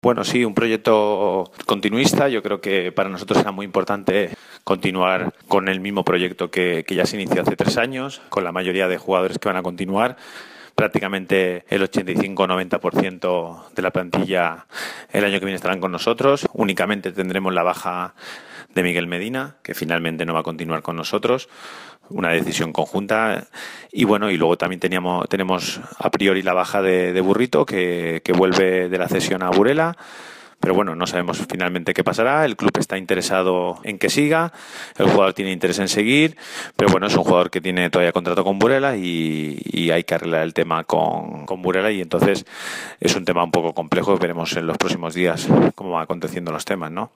Bueno, sí, un proyecto continuista. Yo creo que para nosotros era muy importante continuar con el mismo proyecto que ya se inició hace 3 años, con la mayoría de jugadores que van a continuar. Prácticamente el 85-90% de la plantilla el año que viene estarán con nosotros. Únicamente tendremos la baja de Miguel Medina, que finalmente no va a continuar con nosotros. Una decisión conjunta. Y bueno, y luego también tenemos a priori la baja de Burrito, que vuelve de la cesión a Burela. Pero bueno, no sabemos finalmente qué pasará. El club está interesado en que siga, el jugador tiene interés en seguir, pero bueno, es un jugador que tiene todavía contrato con Burela y hay que arreglar el tema con Burela, y entonces es un tema un poco complejo. Veremos en los próximos días cómo van aconteciendo los temas, ¿no?